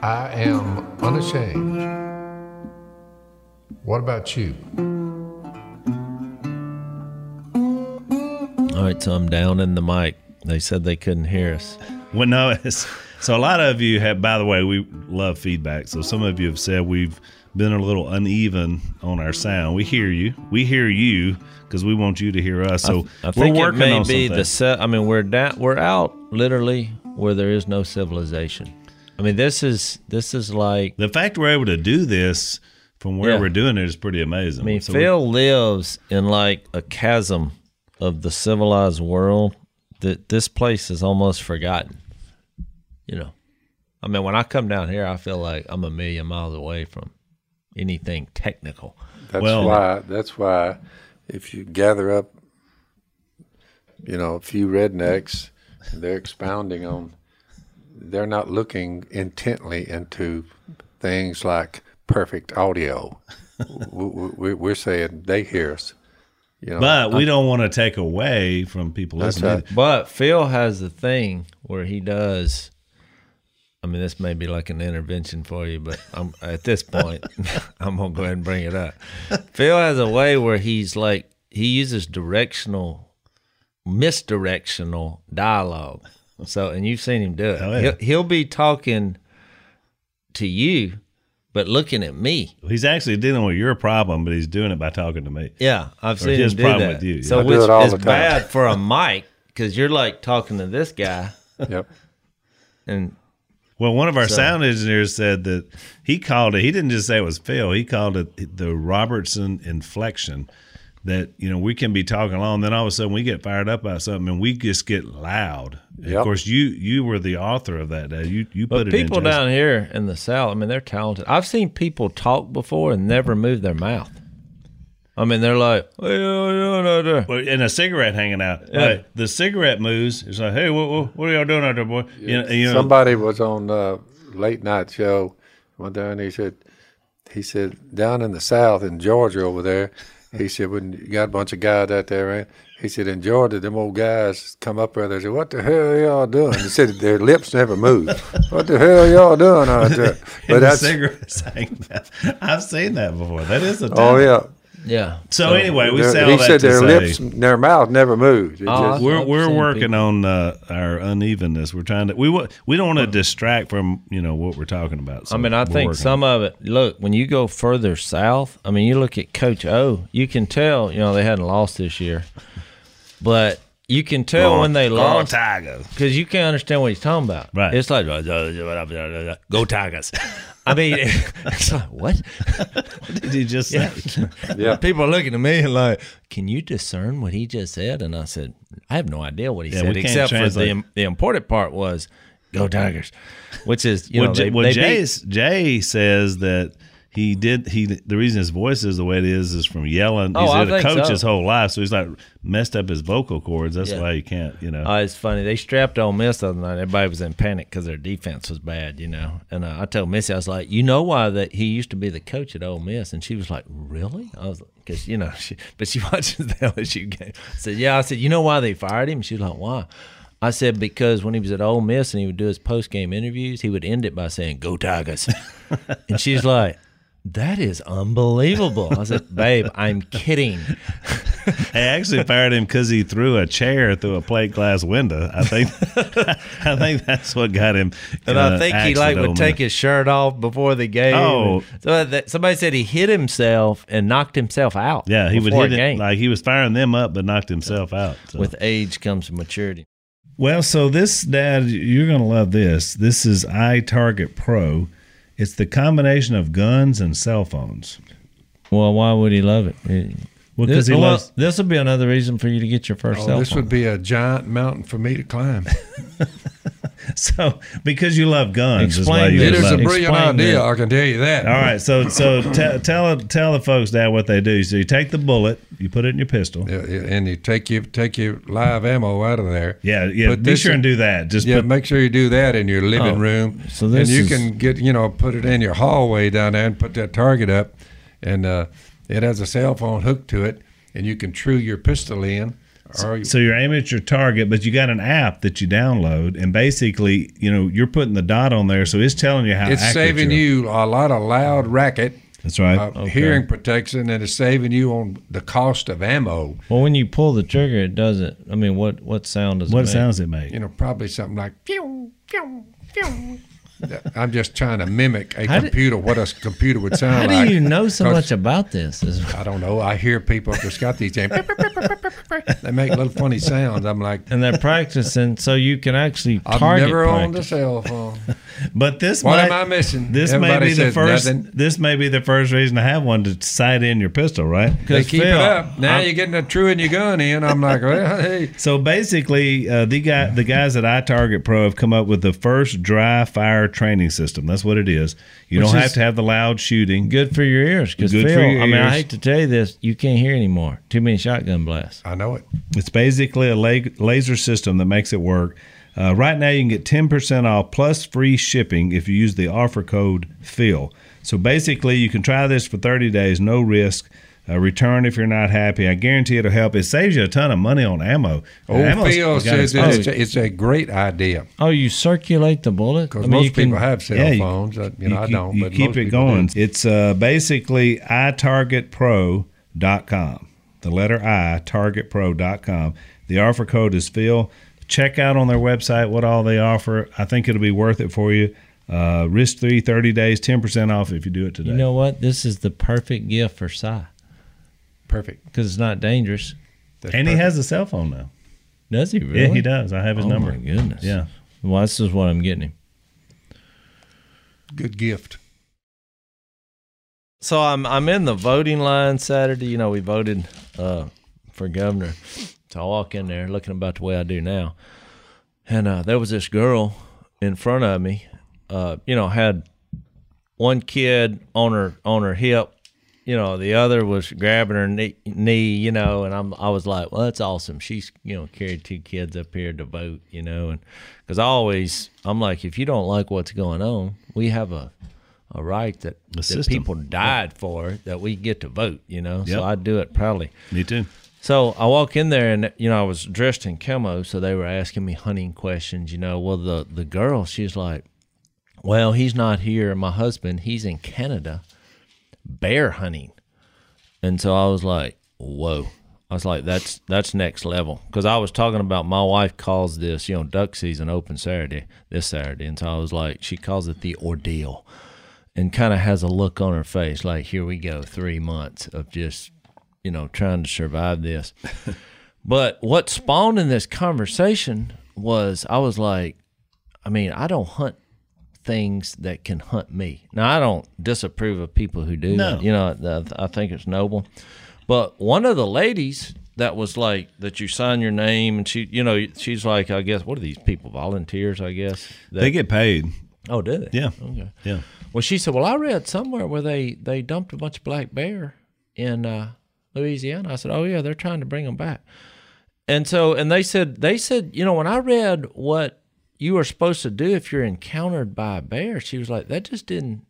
I am unashamed. What about you? All right, so I'm down in the mic. They said they couldn't hear us. Well, no, so a lot of you have, by the way, we love feedback. So some of you have said we've been a little uneven on our sound. We hear you. We hear you because we want you to hear us. So I think we're working it may on be something. we're out literally where there is no civilization. I mean, this is like, The fact we're able to do this from where Yeah. we're doing it is pretty amazing. I mean, So Phil lives in like a chasm of the civilized world that this place is almost forgotten. You know, I mean, when I come down here, I feel like I'm a million miles away from anything technical. That's why if you gather up, a few rednecks, they're expounding on, they're not looking intently into things like perfect audio. We're saying they hear us. But we don't want to take away from people That's listening. right. But Phil has the thing where he does. I mean, this may be like an intervention for you, but at this point, I'm going to go ahead and bring it up. Phil has a way where he uses misdirectional dialogue. So, and you've seen him do it. Oh, yeah. He'll be talking to you, but looking at me. He's actually dealing with your problem, but he's doing it by talking to me. Yeah, I've seen his him do problem that. with you. So, I do which it all is the time. bad for a mic because you're like talking to this guy, Yep. and Well, one of our sound engineers said that he called it, he didn't just say it was Phil, he called it the Robertson inflection. That, we can be talking along, then all of a sudden we get fired up about something and we just get loud. And Yep. of course, you were the author of that day. You but put it people in. down here in the South, I mean, they're talented. I've seen people talk before and never move their mouth. I mean, they're like, Well, and a cigarette hanging out. Yeah. Like, the cigarette moves. It's like, hey, what are y'all doing out there, boy? Somebody was on a late night show one day, and he said down in the South in Georgia over there, he said when you got a bunch of guys out there, right? He said in Georgia, them old guys come up there. They said, "What the hell are y'all doing?" He said their lips never move. What the hell are y'all doing out there? But that's cigarettes hanging out. I've seen that before. That is a Oh yeah. yeah. So anyway, we say all He that said to their say, lips, their mouth never moved. It Oh, just- we're seen working people. on our unevenness. We're trying to we don't want to distract from what we're talking about. So I mean, I we're think working some of it, look, when you go further south, I mean, you look at Coach O, you can tell, they hadn't lost this year. But you can tell when they lost Tigers. because you can't understand what he's talking about. Right. It's like, go Tigers. I mean, it's like, what? What did he just say? yeah. People are looking at me and like, can you discern what he just said? And I said, I have no idea what he Yeah, said, we can't except for translate. the important part was, go Tigers, which is, Well, they Jay says that the reason his voice is the way it is from yelling. Oh, He's I been a think coach so. his whole life, so he's like messed up his vocal cords. That's Yeah. why he can't, It's funny. They strapped Ole Miss the other night. Everybody was in panic because their defense was bad, And I told Missy, I was like, why that he used to be the coach at Ole Miss? And she was like, really? I was like, because, she watches the LSU game. I said, yeah. I said, you know why they fired him? She was like, why? I said, because when he was at Ole Miss and he would do his post-game interviews, he would end it by saying, go Tigers. And she's like, that is unbelievable. I said, babe, I'm kidding. They actually fired him because he threw a chair through a plate glass window. I think that's what got him. And I think he axed at Ole would take Miss. his shirt off before the game. Oh. So somebody said he hit himself and knocked himself out. Yeah, he would before hit a it game. like he was firing them up, but knocked himself out. So. With age comes maturity. Well, so this, Dad, you're going to love this. This is iTarget Pro. It's the combination of guns and cell phones. Well, why would he love it? Well, because he loves. This would be another reason for you to get your first cell This phone. would be a giant mountain for me to climb. So, because you love guns, is why Explain you this. It is love a brilliant Explain idea, that. I can tell you that. All right, so tell the folks, Dad, what they do. So you take the bullet, you put it in your pistol. Yeah, and you take your live ammo out of there. Yeah. Put Be this sure in- and do that. Just Yeah, put, make sure you do that in your living Oh, room. so this and you is- can get, put it in your hallway down there and put that target up. And it has a cell phone hooked to it, and you can true your pistol in So you're aiming at your target, but you got an app that you download, and basically, you're putting the dot on there, so it's telling you how It's accurate saving you you a lot of loud racket, That's right. hearing protection, and it's saving you on the cost of ammo. Well, when you pull the trigger, it doesn't. I mean, what sound does it What make? sounds it make? Probably something like pew, pew, pew. I'm just trying to mimic a How computer, what a computer would sound How like. do you know so 'Cause much about this? I don't know. I hear people that's got these things. They make little funny sounds. I'm like, And they're practicing so you can actually I've target never owned a practice. cell phone. But this What might, am I missing? This Everybody may be the says first. nothing. This may be the first reason to have one to sight in your pistol, right? They keep Phil, it up. Now you're getting a true in your gun in. I'm like, well, hey. So basically, the guys at iTarget Pro have come up with the first dry fire training system. That's what it is. You Which don't is have to have the loud shooting. Good for your ears, because Good Phil, for your I mean, I ears. hate to tell you this, you can't hear anymore. Too many shotgun blasts. I know it. It's basically a laser system that makes it work. Right now, you can get 10% off plus free shipping if you use the offer code PHIL. So basically, you can try this for 30 days, no risk. Return if you're not happy. I guarantee it'll help. It saves you a ton of money on ammo. Phil says that it's a great idea Oh, you circulate the bullet? because I mean, you most people can, have cell phones. I don't. You But keep most it people going. do. It's basically itargetpro.com. The letter I, targetpro.com. The offer code is Phil. Check out on their website what all they offer. I think it'll be worth it for you. Risk-free 30 days, 10% off if you do it today. You know what? This is the perfect gift for Cy Perfect. because it's not dangerous. That's And he perfect. has a cell phone now. Does he really? Yeah, he does. I have his Oh, number. my goodness. Yeah. Well, this is what I'm getting him. Good gift. So I'm in the voting line Saturday. We voted for governor. So I walk in there looking about the way I do now. And there was this girl in front of me, had one kid on her hip, the other was grabbing her knee, and I was like, well, that's awesome. She's, carried two kids up here to vote, and because I'm like, if you don't like what's going on, we have a right that system. people died for, that we get to vote, Yep. So I do it proudly. Me too. So I walk in there and, I was dressed in camo, so they were asking me hunting questions, Well, the girl, she's like, well, he's not here. My husband, he's in Canada bear hunting. And so I was like, whoa. I was like, that's next level. Because I was talking about my wife calls this, duck season open this Saturday. And so I was like, she calls it the ordeal and kind of has a look on her face like, here we go, 3 months of just trying to survive this. But what spawned in this conversation was I was like, I don't hunt things that can hunt me. Now, I don't disapprove of people who do. No. I think it's noble. But one of the ladies that was like, that you sign your name, and she, she's like, I guess, what are these people, volunteers, I guess? They get paid. Oh, do they? Yeah. Okay. Yeah. Well, she said, well, I read somewhere where they dumped a bunch of black bear in Louisiana. I said, oh, yeah, they're trying to bring them back. And they said, when I read what you were supposed to do if you're encountered by a bear, she was like, that just didn't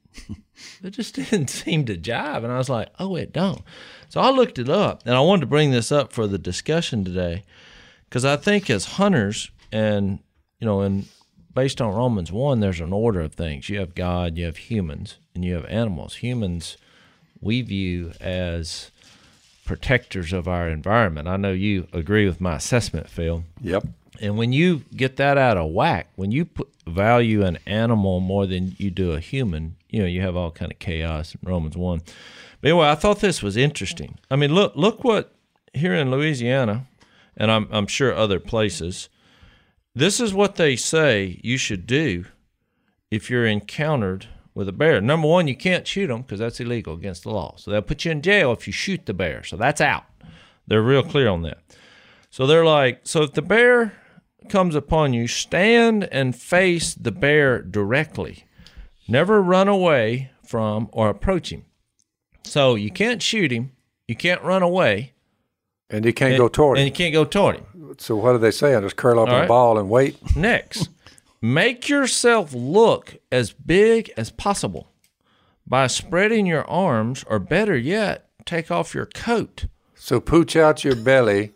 seem to jive. And I was like, oh, it don't. So I looked it up, and I wanted to bring this up for the discussion today because I think as hunters and, and based on Romans 1, there's an order of things. You have God, you have humans, and you have animals. Humans we view as protectors of our environment. I know you agree with my assessment, Phil. Yep. And when you get that out of whack, when you value an animal more than you do a human, you have all kind of chaos in Romans 1. But anyway, I thought this was interesting. Look what here in Louisiana, and I'm sure other places, this is what they say you should do if you're encountered with a bear. Number one, you can't shoot them because that's illegal against the law. So they'll put you in jail if you shoot the bear. So that's out. They're real clear on that. So they're like, so if the bear comes upon you, stand and face the bear directly. Never run away from or approach him. So you can't shoot him. You can't run away. And you can't go toward And him. you can't go toward him. So what do they say? I just curl up All in right. a ball and wait. Next, make yourself look as big as possible by spreading your arms, or better yet, take off your coat. So pooch out your belly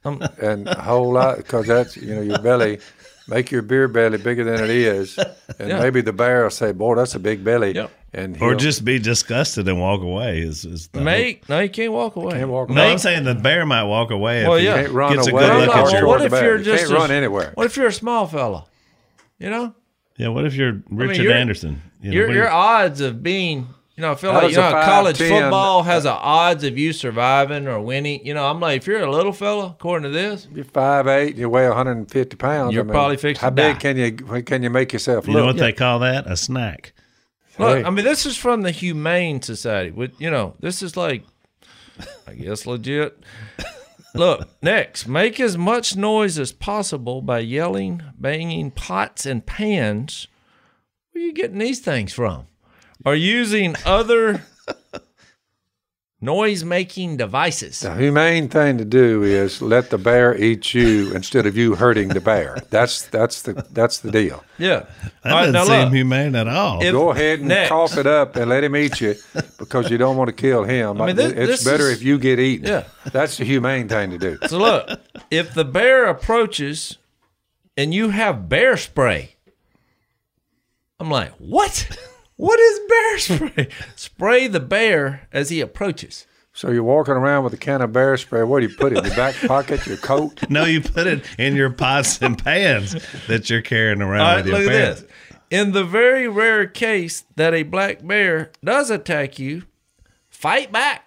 and a whole lot, because that's, your belly, make your beer belly bigger than it is, and maybe the bear will say, boy, that's a big belly. Yep. And Or just be disgusted and walk away. Is the no, you can't walk away. Can't walk No, away. I'm saying the bear might walk away Well, if he yeah. Can't run gets a away. good look No, at well, you. what if you're You just can't run anywhere. What if you're a small fella? You know, Yeah, what if you're Richard you're- Anderson? You know, your odds of being, I feel How like does a how college 5'10" football has an odds of you surviving or winning. I'm like, if you're a little fella, according to this, You're 5'8", and you weigh 150 pounds. You're probably fixing How to big die. can you make yourself you know look? what they call that? A snack. look, Hey. I mean, this is from the Humane Society. With this is like, I guess, legit. Look, next, make as much noise as possible by yelling, banging pots and pans. Where are you getting these things from? Or using other noise-making devices. The humane thing to do is let the bear eat you instead of you hurting the bear. That's the deal. Yeah. That All right, doesn't now seem look, humane at all. If- Go ahead and next. cough it up and let him eat you because you don't want to kill him. I mean, this it's better is- if you get eaten. Yeah. That's the humane thing to do. So look, if the bear approaches and you have bear spray, I'm like, what? What is bear spray? Spray the bear as he approaches. So you're walking around with a can of bear spray. Where do you put it? In your back pocket, your coat? No, you put it in your pots and pans that you're carrying around All right, with your look at pants. this. In the very rare case that a black bear does attack you, fight back.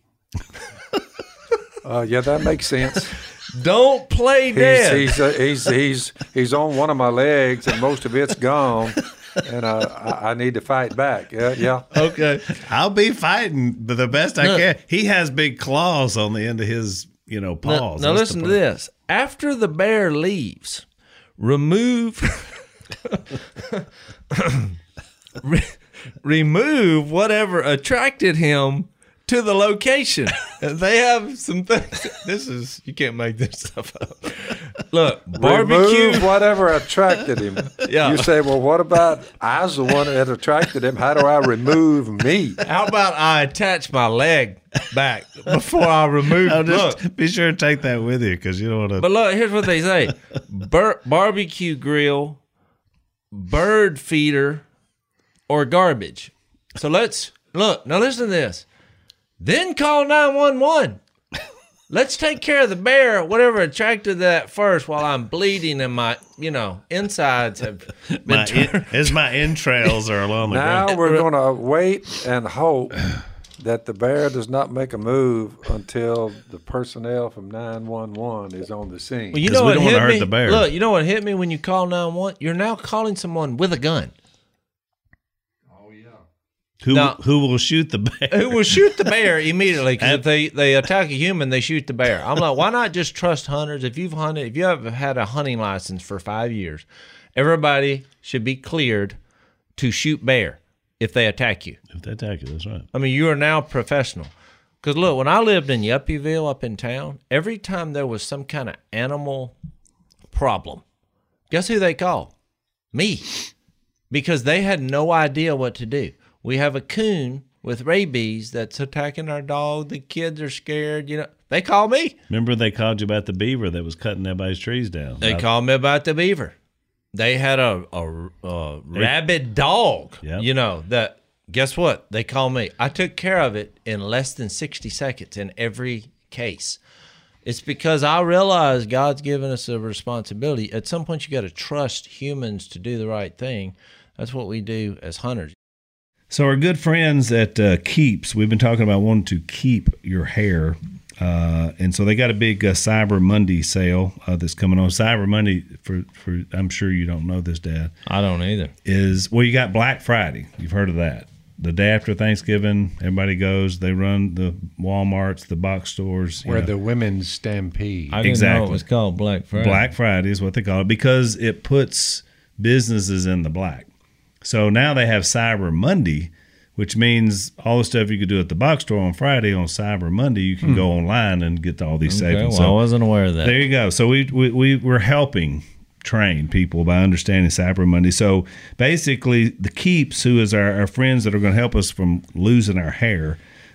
Yeah, that makes sense. Don't play dead. He's on one of my legs, and most of it's gone, and I need to fight back. Yeah. Okay. I'll be fighting the best I Look. can. He has big claws on the end of his, paws. Now That's listen the to this. After the bear leaves, remove remove whatever attracted him to the location. And they have some things. This is, you can't make this stuff up. Look, barbecue. Remove whatever attracted him. Yeah. You say, well, what about I was the one that attracted him? How do I remove me? How about I attach my leg back before I remove? I'll Look, just be sure to take that with you because you don't want to. but look, here's what they say: barbecue grill, bird feeder, or garbage. So let's look. Now listen to this. Then call 911. Let's take care of the bear, whatever attracted that first, while I'm bleeding and my, insides have been turned. As my entrails are along the Now ground. we're going to wait and hope that the bear does not make a move until the personnel from 911 is on the scene. Well, you 'Cause know we what don't wanna hit hurt me? the bear. Look, you know what hit me when you call 911? You're now calling someone with a gun. Who will shoot the bear? Who will shoot the bear immediately? Because if they attack a human, they shoot the bear. I'm like, why not just trust hunters? If you have had a hunting license for 5 years, everybody should be cleared to shoot bear if they attack you. If they attack you, that's right. I mean, you are now professional. Because look, when I lived in Yuppieville up in town, every time there was some kind of animal problem, guess who they called? Me. Because they had no idea what to do. We have a coon with rabies that's attacking our dog. The kids are scared. They call me. Remember they called you about the beaver that was cutting everybody's trees down? They called me about the beaver. They had a rabid dog, Yep. that, guess what? They called me. I took care of it in less than 60 seconds in every case. It's because I realize God's given us a responsibility. At some point, you got to trust humans to do the right thing. That's what we do as hunters. So our good friends at Keeps, we've been talking about wanting to keep your hair. And so they got a big Cyber Monday sale that's coming on. Cyber Monday, for I'm sure you don't know this, Dad, I don't either. you got Black Friday. You've heard of that. The day after Thanksgiving, everybody goes. They run the Walmarts, the box stores. Where the women's stampede. I didn't know it was called Black Friday. Black Friday is what they call it because it puts businesses in the black. So now they have Cyber Monday, which means all the stuff you could do at the box store on Friday, on Cyber Monday, you can go online and get all these savings. Well, I wasn't aware of that. There you go. So we're helping train people by understanding Cyber Monday. So basically, the Keeps, who is our friends that are going to help us from losing our hair,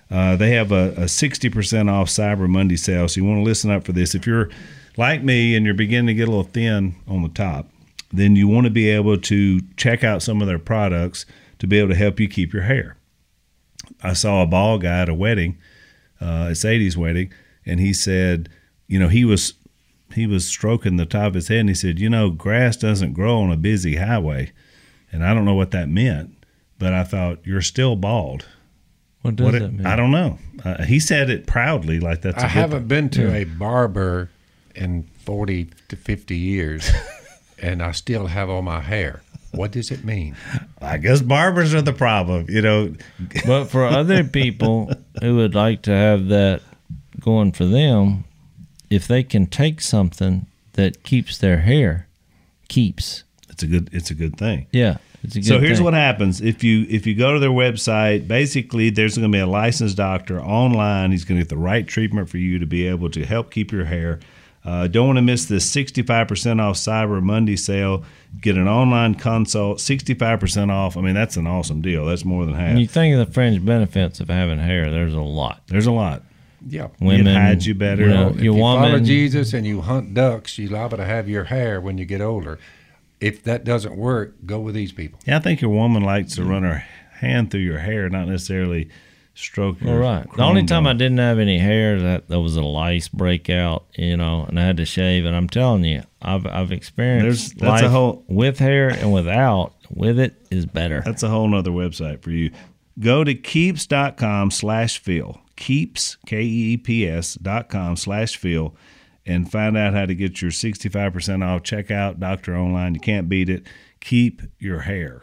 They have a 60% off Cyber Monday sale, so you want to listen up for this. If you're like me and you're beginning to get a little thin on the top, then you want to be able to check out some of their products to be able to help you keep your hair. I saw a bald guy at a wedding, at Sadie's wedding, and he said, you know, he was stroking the top of his head, and he said, you know, grass doesn't grow on a busy highway. And I don't know what that meant, but I thought, you're still bald. What does that mean? I don't know. He said it proudly, like that's. I haven't been to a barber in 40 to 50 years, and I still have all my hair. What does it mean? I guess barbers are the problem, you know. But for other people who would like to have that going for them, if they can take something that keeps their hair, it's a good thing. Yeah. It's a good so here's thing. what happens. If you go to their website, basically there's going to be a licensed doctor online. He's going to get the right treatment for you to be able to help keep your hair. Don't want to miss this 65% off Cyber Monday sale. Get an online consult, 65% off. I mean, that's an awesome deal. That's more than half. When you think of the fringe benefits of having hair, there's a lot. Yeah. Women, it hides you better. You know, If you follow Jesus and you hunt ducks, you're liable to have your hair when you get older. If that doesn't work, go with these people. Yeah, I think your woman likes to run her hand through your hair, not necessarily stroke your right. The only time I didn't have any hair, that there was a lice breakout, you know, and I had to shave. And I'm telling you, I've experienced life with hair and without. With it is better. That's a whole nother website for you. Go to keeps.com/Phil. Keeps, KEEPS.com/Phil. And find out how to get your 65% off. Check out Doctor Online. You can't beat it. Keep your hair.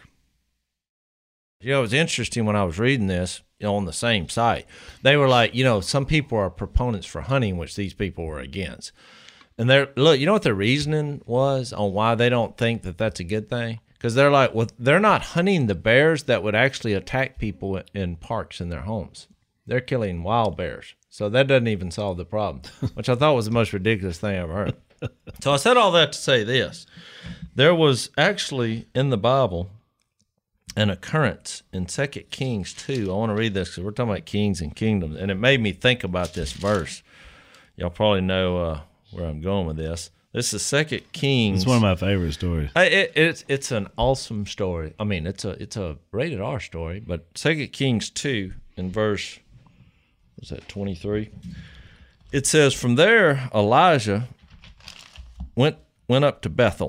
You know, it was interesting when I was reading this, you know, on the same site. They were like, you know, some people are proponents for hunting, which these people were against. And look, you know what their reasoning was on why they don't think that that's a good thing? Because they're like, well, they're not hunting the bears that would actually attack people in parks in their homes. They're killing wild bears. So that doesn't even solve the problem, which I thought was the most ridiculous thing I ever heard. So I said all that to say this. There was actually in the Bible an occurrence in 2 Kings 2. I want to read this because we're talking about kings and kingdoms, and it made me think about this verse. Y'all probably know where I'm going with this. This is 2 Kings. It's one of my favorite stories. It's an awesome story. I mean, it's a rated R story, but 2 Kings 2 in verse, what's that, 23? It says, from there Elijah went up to Bethel.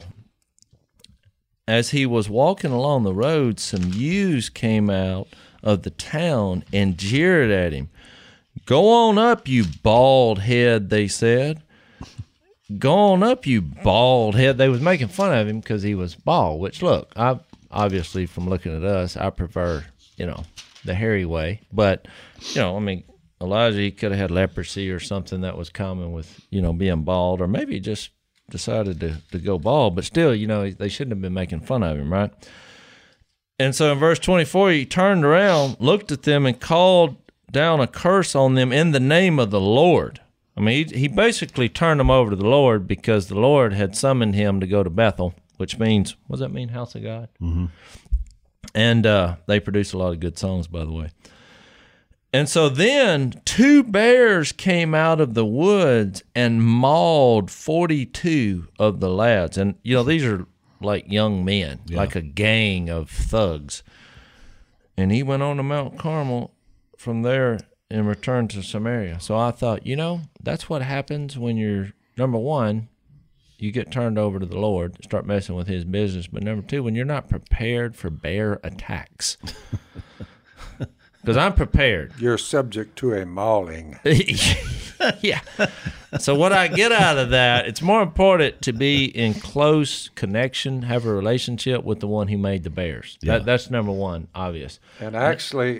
As he was walking along the road, some youths came out of the town and jeered at him. Go on up, you bald head, they said. Go on up, you bald head. They was making fun of him because he was bald, which, look, I obviously, from looking at us, I prefer, you know, the hairy way. But, you know, I mean, Elijah, he could have had leprosy or something that was common with, you know, being bald, or maybe just decided to go bald, but still, you know, they shouldn't have been making fun of him, right? And so in verse 24, he turned around, looked at them, and called down a curse on them in the name of the Lord. I mean, he basically turned them over to the Lord because the Lord had summoned him to go to Bethel, which means, what does that mean, house of God? Mm-hmm. And they produce a lot of good songs, by the way. And so then 2 bears came out of the woods and mauled 42 of the lads. And, you know, these are like young men, like a gang of thugs. And he went on to Mount Carmel from there and returned to Samaria. So I thought, you know, that's what happens when you're, number one, you get turned over to the Lord, start messing with his business. But number two, when you're not prepared for bear attacks. Because I'm prepared. You're subject to a mauling. Yeah. So what I get out of that, it's more important to be in close connection, have a relationship with the one who made the bears. Yeah. That's number one, obvious. And actually,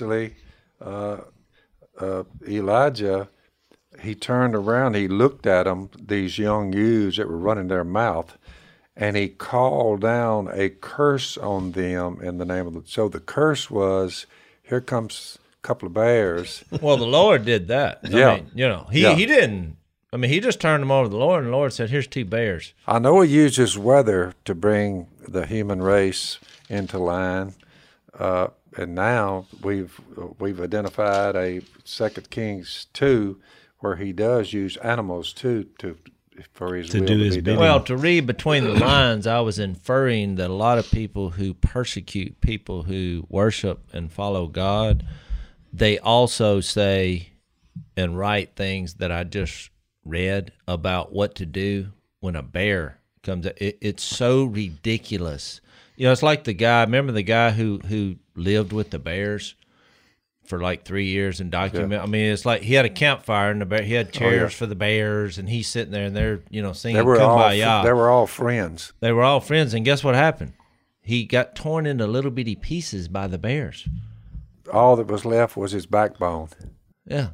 Elijah, he turned around, he looked at them, these young youths that were running their mouth, and he called down a curse on them in the name of the. So the curse was, here comes a couple of bears. Well, the Lord did that. Yeah. I mean, you know, he didn't. I mean, he just turned them over to the Lord, and the Lord said, here's 2 bears. I know he uses weather to bring the human race into line. And now we've identified a 2 Kings 2 where he does use animals too for his To will do to his be bidding. done. Well, to read between the lines, I was inferring that a lot of people who persecute people who worship and follow God, they also say and write things that I just read about what to do when a bear comes. It's so ridiculous. You know, it's like the guy. Remember the guy who lived with the bears for like 3 years and document. I mean, it's like he had a campfire and he had chairs for the bears, and he's sitting there and they're singing Kumbaya. They were all friends. They were all friends, and guess what happened? He got torn into little bitty pieces by the bears. All that was left was his backbone. Yeah.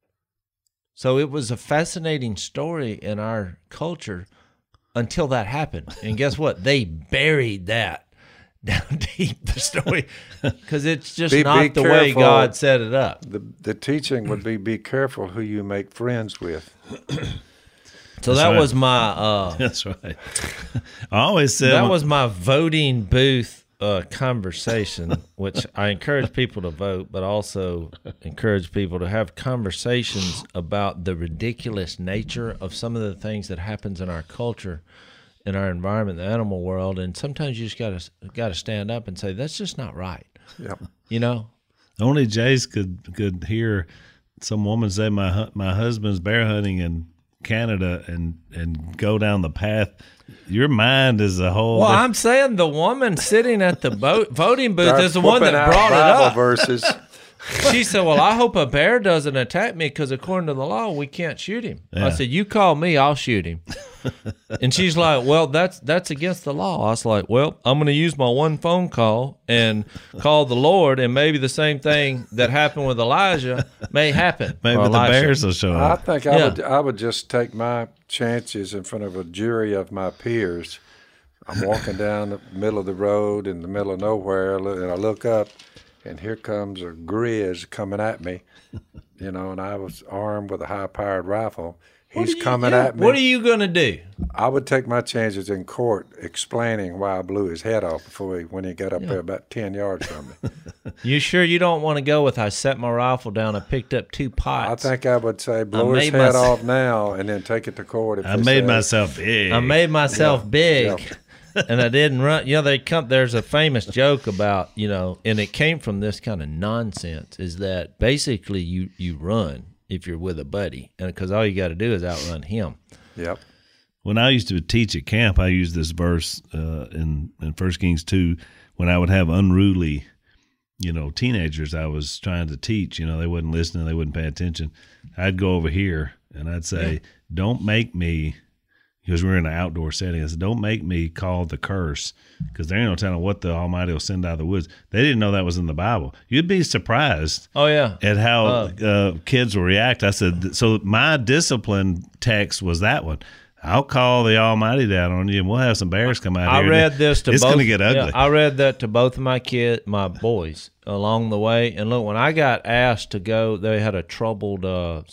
So it was a fascinating story in our culture until that happened. And guess what? They buried that down deep, the story, because it's just Be not the way careful. God set it up. The teaching would be careful who you make friends with. So that was my That's right. I always said that was my voting booth conversation, which I encourage people to vote, but also encourage people to have conversations about the ridiculous nature of some of the things that happens in our culture, in our environment, the animal world, and sometimes you just gotta stand up and say that's just not right. Yep. You know, only Jace could hear some woman say my husband's bear hunting in Canada and go down the path. Your mind is a whole. well, I'm saying the woman sitting at the voting booth is the one Whooping that out brought it Bible up. verses. She said, well, I hope a bear doesn't attack me because according to the law, we can't shoot him. Yeah. I said, you call me, I'll shoot him. And she's like, well, that's against the law. I was like, well, I'm going to use my one phone call and call the Lord, and maybe the same thing that happened with Elijah may happen. maybe or the Elisha. bears will show I up. think I would just take my chances in front of a jury of my peers. I'm walking down the middle of the road in the middle of nowhere, and I look up, and here comes a grizz coming at me, and I was armed with a high-powered rifle. He's coming at me. What are you going to do? I would take my chances in court explaining why I blew his head off when he got up there about 10 yards from me. You sure you don't want to go with I set my rifle down, I picked up 2 I pots. think I would say blow his made head myself- off now and then take it to court. If I they made say- myself big. I made myself big. Yeah. And I didn't run. There's a famous joke about, and it came from this kind of nonsense, is that basically you run if you're with a buddy, and because all you got to do is outrun him. Yep. When I used to teach at camp, I used this verse in 1 Kings 2 when I would have unruly, teenagers I was trying to teach. They wasn't listening, they wouldn't pay attention. I'd go over here and I'd say, don't make me, because we're in an outdoor setting, I said, don't make me call the curse, because there ain't no telling what the Almighty will send out of the woods. They didn't know that was in the Bible. You'd be surprised Oh yeah, at how kids will react. I said, so my discipline text was that one. I'll call the Almighty down on you, and we'll have some bears come out I here. read this to it's both. going to get ugly. Yeah, I read that to both of my boys along the way. And look, when I got asked to go, they had a troubled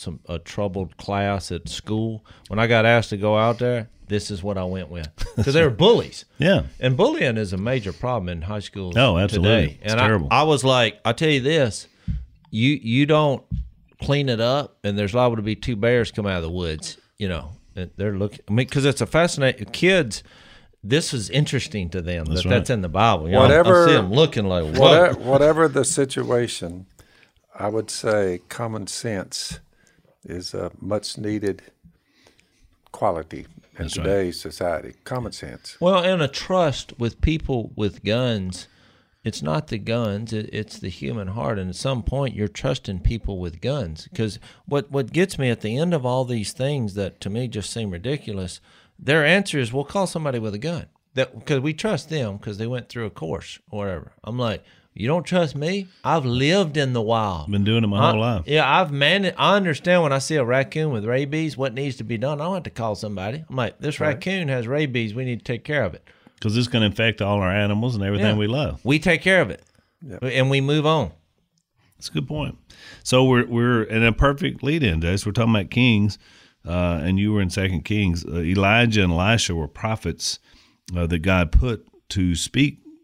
class at school. When I got asked to go out there, this is what I went with, because they were bullies. Yeah. And bullying is a major problem in high schools Oh, absolutely. today. It's And terrible. I was like, I tell you this, you don't clean it up, and there's liable to be 2 bears come out of the woods. And they're looking. I mean, because it's a fascinating kids. This is interesting to them That's that's right. in the Bible. I Whatever- see them looking like, whoa. Whatever the situation, I would say common sense is a much needed quality in That's right. today's society. Common sense. Well, and a trust with people with guns. It's not the guns; it's the human heart. And at some point, you're trusting people with guns. Because what gets me at the end of all these things that to me just seem ridiculous, their answer is, "We'll call somebody with a gun." Because we trust them because they went through a course or whatever. I'm like, you don't trust me? I've lived in the wild. Been doing it my whole life. Yeah, I understand when I see a raccoon with rabies, what needs to be done. I don't have to call somebody. I'm like, this raccoon has rabies. We need to take care of it. Because it's going to infect all our animals and everything Yeah. we love. We take care of it, and we move on. That's a good point. So we're in a perfect lead-in, Jace. We're talking about kings, and you were in 2 Kings. Elijah and Elisha were prophets that God put to speak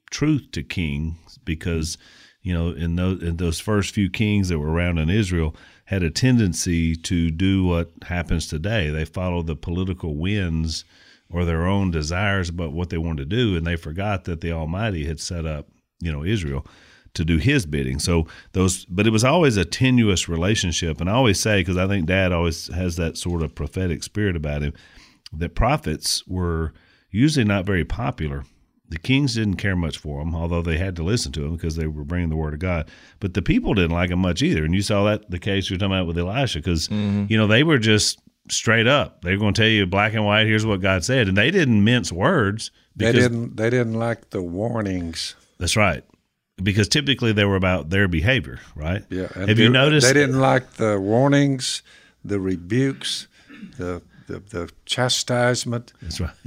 truth to kings because, in those first few kings that were around in Israel had a tendency to do what happens today. They follow the political winds or their own desires about what they wanted to do, and they forgot that the Almighty had set up, Israel to do his bidding. So but it was always a tenuous relationship. And I always say, because I think Dad always has that sort of prophetic spirit about him, that prophets were usually not very popular. The kings didn't care much for them, although they had to listen to them because they were bringing the word of God. But the people didn't like them much either. And you saw that the case you're talking about with Elisha, because, they were just straight up. They were going to tell you black and white, here's what God said. And they didn't mince words. They didn't like the warnings. That's right. Because typically they were about their behavior, right? Yeah. And Have you noticed? They didn't like the warnings, the rebukes, the chastisement. That's right.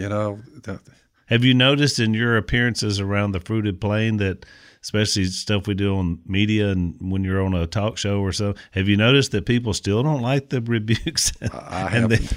Have you noticed in your appearances around the Fruited Plain that, especially stuff we do on media and when you're on a talk show or so, have you noticed that people still don't like the rebukes? I haven't.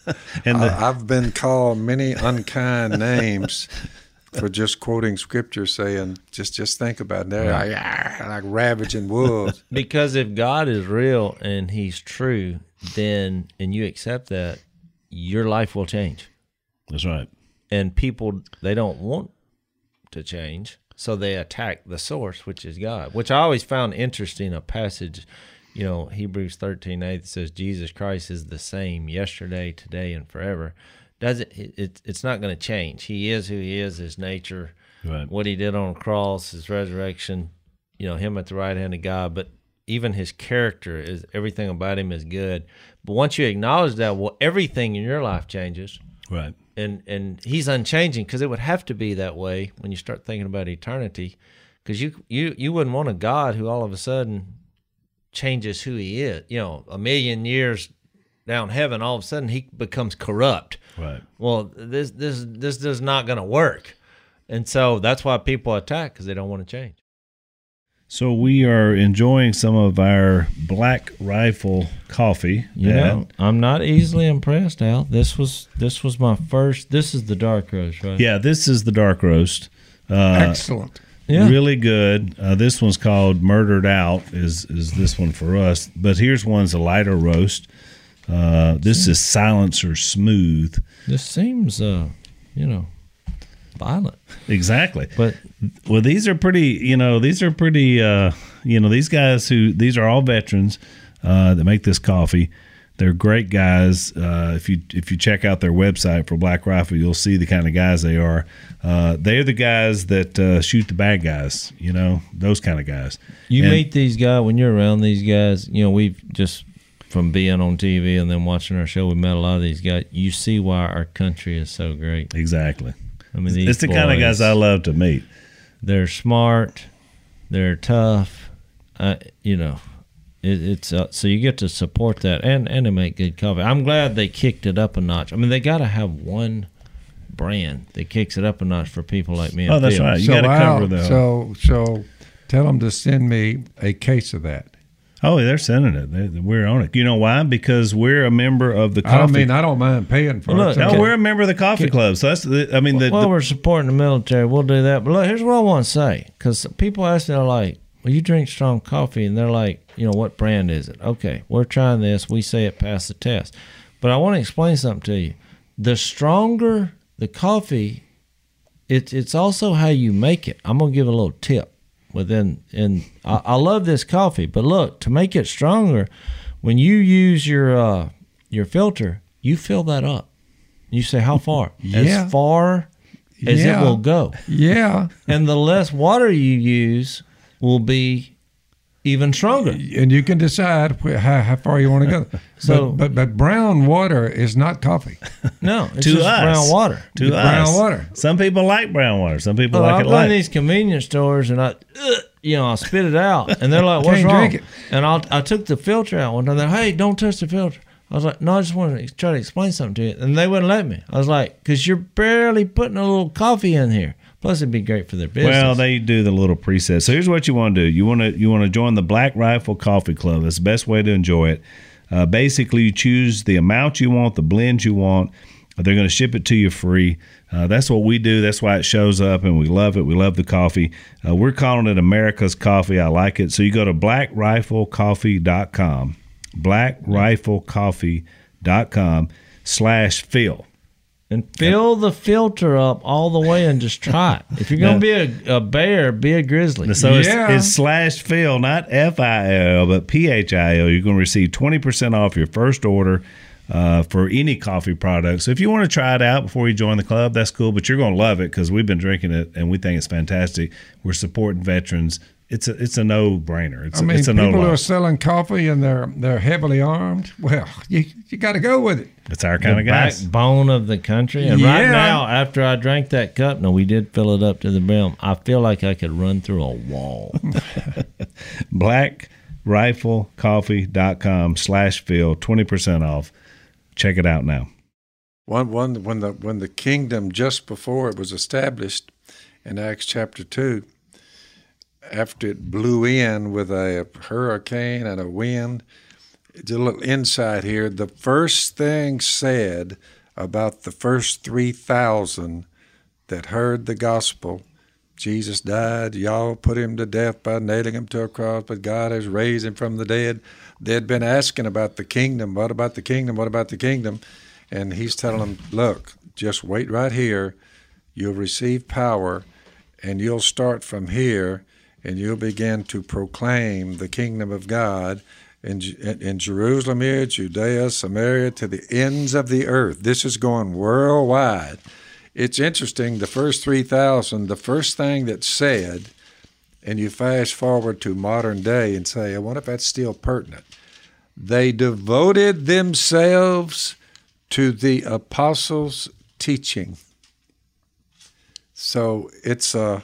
I've been called many unkind names for just quoting scripture, saying, just think about it. They're like ravaging wolves. Because if God is real and he's true, then, and you accept that, your life will change. That's right. And people, they don't want to change, so they attack the source, which is God, which I always found interesting, a passage, Hebrews 13:8 says Jesus Christ is the same yesterday, today, and forever. It's not going to change. He is who he is, his nature, right. What he did on the cross, his resurrection, him at the right hand of God, but even his character, is everything about him is good. But once you acknowledge that, well, everything in your life changes. Right. And he's unchanging, because it would have to be that way when you start thinking about eternity, because you wouldn't want a God who all of a sudden changes who he is. A million years down heaven, all of a sudden he becomes corrupt. Right. Well, this is not going to work, and so that's why people attack, because they don't want to change. So we are enjoying some of our Black Rifle coffee. I'm not easily impressed, Al. This was my first. This is the dark roast, right? Yeah, this is the dark roast. Excellent. Yeah. Really good. This one's called Murdered Out, is this one for us. But here's one's a lighter roast. This is Silencer Smooth. This seems, violent. Exactly. But these are pretty, these guys these are all veterans that make this coffee. They're great guys. If you check out their website for Black Rifle, you'll see the kind of guys they are. They're the guys that shoot the bad guys, those kind of guys. You meet these guys when you're around these guys, we've just, from being on TV and then watching our show, we met a lot of these guys. You see why our country is so great. Exactly. I mean, it's the kind of guys I love to meet. They're smart. They're tough. It's so you get to support that and to make good coffee. I'm glad they kicked it up a notch. I mean, they got to have one brand that kicks it up a notch for people like me. Oh, that's right. You got to cover that. So tell them to send me a case of that. Oh, they're sending it. We're on it. You know why? Because we're a member of the coffee. I don't mind paying for it. No, we're a member of the coffee club. So that's we're supporting the military. We'll do that. But look, here's what I want to say, because people ask me, they're like, well, you drink strong coffee, and they're like, what brand is it? Okay, we're trying this. We say it passed the test. But I want to explain something to you. The stronger the coffee, it's also how you make it. I'm going to give a little tip. I love this coffee, but look, to make it stronger, when you use your filter, you fill that up. You say, how far? As far as it will go. Yeah. And the less water you use will be even stronger. And you can decide how far you want to go. So, but brown water is not coffee. No, it's just brown water. Brown water. Some people like brown water. Some people like it light. I go in these convenience stores and I spit it out, and they're like, "What's wrong?" Drink it. And I took the filter out one time. They're, "Hey, don't touch the filter." I was like, "No, I just wanted to try to explain something to you," and they wouldn't let me. I was like, "Because you're barely putting a little coffee in here." Plus, it'd be great for their business. Well, they do the little preset. So here's what you want to do. You want to join the Black Rifle Coffee Club. That's the best way to enjoy it. Basically, you choose the amount you want, the blend you want. They're going to ship it to you free. That's what we do. That's why it shows up, and we love it. We love the coffee. We're calling it America's Coffee. I like it. So you go to blackriflecoffee.com, blackriflecoffee.com/Phil. And fill the filter up all the way and just try it. If you're going to be a bear, be a grizzly. So it's /Phil, not FIL, but PHIL. You're going to receive 20% off your first order for any coffee product. So if you want to try it out before you join the club, that's cool. But you're going to love it because we've been drinking it and we think it's fantastic. We're supporting veterans. It's a no-brainer. It's a people no-loss. who are selling coffee and they're heavily armed. Well, you got to go with it. It's our kind of guys. Backbone of the country. And right now, after I drank that cup, we did fill it up to the brim. I feel like I could run through a wall. blackriflecoffee.com/Phil, 20% off. Check it out now. When the kingdom, just before it was established in Acts chapter 2, after it blew in with a hurricane and a wind, just a little insight here. The first thing said about the first 3,000 that heard the gospel, Jesus died, y'all put him to death by nailing him to a cross, but God has raised him from the dead. They'd been asking about the kingdom. What about the kingdom? What about the kingdom? And he's telling them, look, just wait right here. You'll receive power, and you'll start from here, and you'll begin to proclaim the kingdom of God in Jerusalem here, Judea, Samaria, to the ends of the earth. This is going worldwide. It's interesting, the first 3,000, the first thing that's said, and you fast forward to modern day and say, I wonder if that's still pertinent. They devoted themselves to the apostles' teaching. So it's a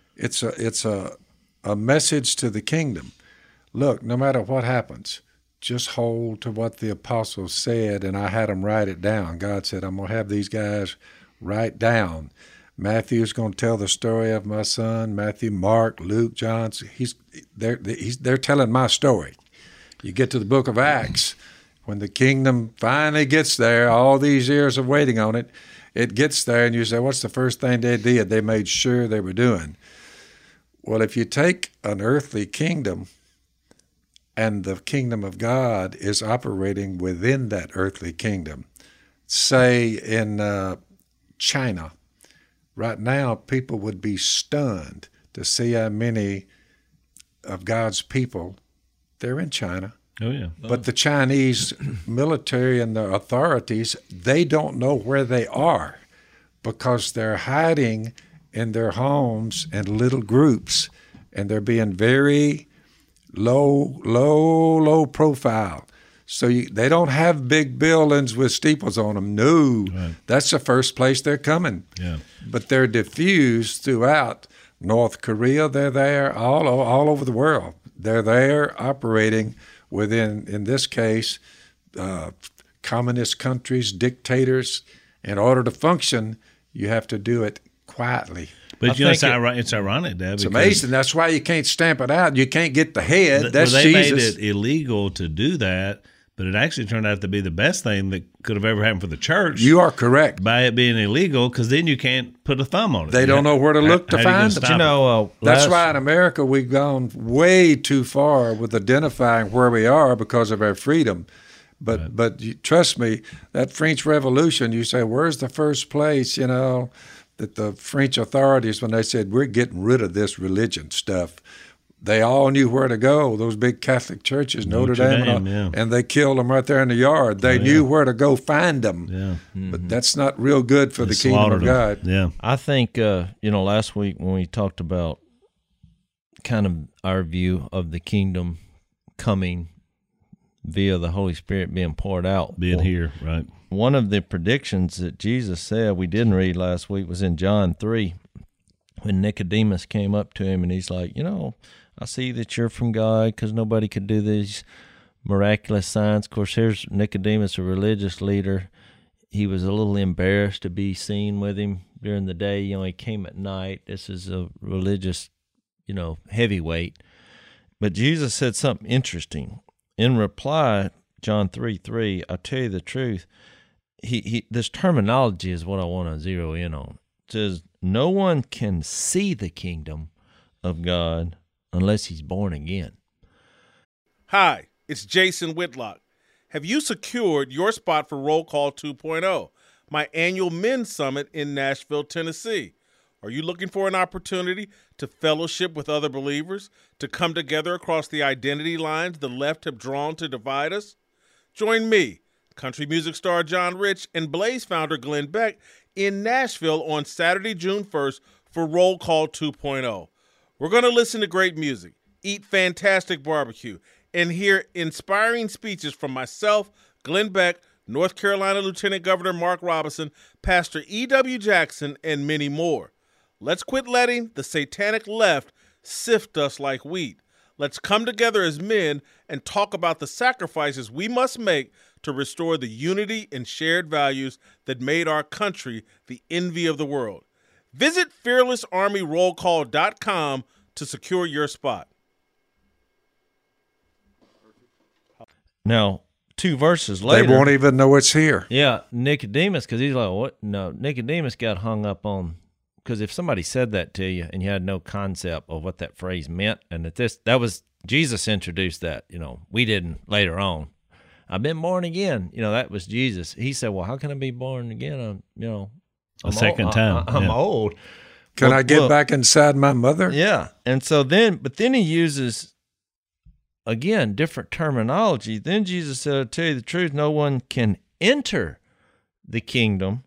message to the kingdom. Look, no matter what happens, just hold to what the apostles said, and I had them write it down. God said, I'm going to have these guys write down. Matthew's going to tell the story of my son. Matthew, Mark, Luke, John. They're telling my story. You get to the book of Acts, when the kingdom finally gets there, all these years of waiting on it, it gets there, and you say, what's the first thing they did? They made sure they were doing. Well, if you take an earthly kingdom and the kingdom of God is operating within that earthly kingdom, say in China, right now people would be stunned to see how many of God's people, they're in China. Oh, yeah. But the Chinese military and the authorities, they don't know where they are because they're hiding in their homes in little groups, and they're being very low profile. So they don't have big buildings with steeples on them. No, right. That's the first place they're coming. Yeah. But they're diffused throughout North Korea. They're there all over the world. They're there operating within, in this case, communist countries, dictators. In order to function, you have to do it quietly. But it's ironic, Dad. It's amazing. That's why you can't stamp it out. You can't get the head. That's they Jesus. made it illegal to do that, but it actually turned out to be the best thing that could have ever happened for the church. You are correct. By it being illegal, because then you can't put a thumb on it. They don't know where to look to find it. That's why in America we've gone way too far with identifying where we are because of our freedom. But trust me, that French Revolution, you say, where's the first place, that the French authorities, when they said, we're getting rid of this religion stuff, they all knew where to go, those big Catholic churches, Notre Dame, and they killed them right there in the yard. They knew where to go find them. Yeah. Mm-hmm. But that's not real good for the kingdom of God. Yeah. I think, last week when we talked about kind of our view of the kingdom coming via the Holy Spirit being poured out. Being here, right. One of the predictions that Jesus said we didn't read last week was in John 3, when Nicodemus came up to him and he's like, I see that you're from God because nobody could do these miraculous signs. Of course, here's Nicodemus, a religious leader. He was a little embarrassed to be seen with him during the day. He came at night. This is a religious, heavyweight. But Jesus said something interesting. In reply, John 3:3, I tell you the truth, this terminology is what I want to zero in on. It says, no one can see the kingdom of God unless he's born again. Hi, it's Jason Whitlock. Have you secured your spot for Roll Call 2.0, my annual men's summit in Nashville, Tennessee? Are you looking for an opportunity to fellowship with other believers, to come together across the identity lines the left have drawn to divide us? Join me, country music star John Rich, and Blaze founder Glenn Beck in Nashville on Saturday, June 1st for Roll Call 2.0. We're going to listen to great music, eat fantastic barbecue, and hear inspiring speeches from myself, Glenn Beck, North Carolina Lieutenant Governor Mark Robinson, Pastor E.W. Jackson, and many more. Let's quit letting the satanic left sift us like wheat. Let's come together as men and talk about the sacrifices we must make to restore the unity and shared values that made our country the envy of the world. Visit fearlessarmyrollcall.com to secure your spot. Now, 2 verses later, They won't even know it's here. yeah, Nicodemus, because he's like, what? No, Nicodemus got hung up on, because if somebody said that to you and you had no concept of what that phrase meant, and that was Jesus introduced that, we didn't later on. I've been born again. That was Jesus. He said, well, how can I be born again? I'm second time. I'm Yeah. old. Can I get back inside my mother? Yeah. And so then he uses, again, different terminology. Then Jesus said, I'll tell you the truth, no one can enter the kingdom.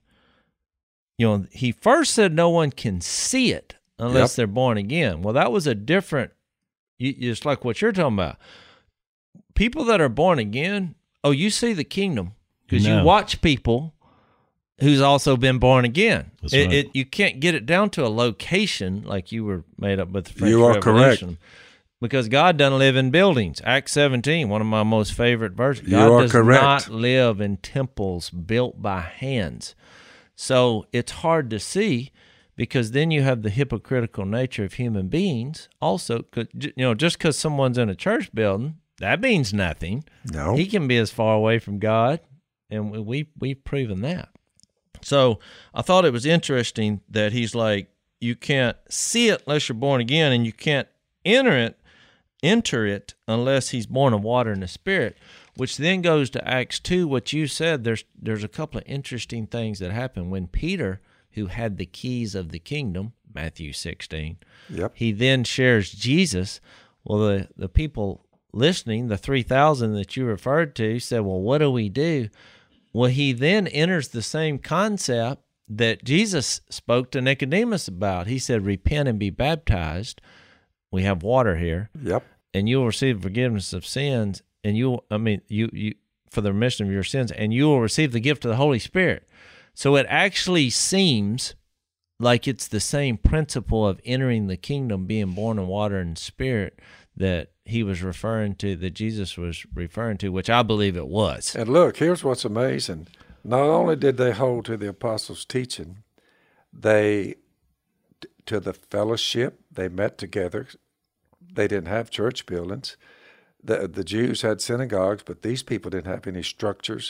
He first said no one can see it unless they're born again. Well, that was a different, it's like what you're talking about. People that are born again, you see the kingdom because you watch people who's also been born again. That's right. You can't get it down to a location like you were made up with the French You are Revolution. correct. Because God doesn't live in buildings. Acts 17, one of my most favorite verses. You God are does correct. not live in temples built by hands. So it's hard to see because then you have the hypocritical nature of human beings. Also, just because someone's in a church building, that means nothing. No. He can be as far away from God, and we've proven that. So I thought it was interesting that he's like, you can't see it unless you're born again, and you can't enter it unless he's born of water and the Spirit, which then goes to Acts 2, what you said. There's a couple of interesting things that happen. When Peter, who had the keys of the kingdom, Matthew 16, he then shares Jesus. Well, the people listening, the 3,000 that you referred to, said, well, what do we do? Well, he then enters the same concept that Jesus spoke to Nicodemus about. He said, repent and be baptized. We have water here. Yep. And you will receive forgiveness of sins, and you for the remission of your sins, and you will receive the gift of the Holy Spirit. So it actually seems like it's the same principle of entering the kingdom, being born of water and spirit, that he was referring to, that Jesus was referring to, which I believe it was. And look, here's what's amazing. Not only did they hold to the apostles' teaching, to the fellowship, they met together. They didn't have church buildings. The Jews had synagogues, but these people didn't have any structures.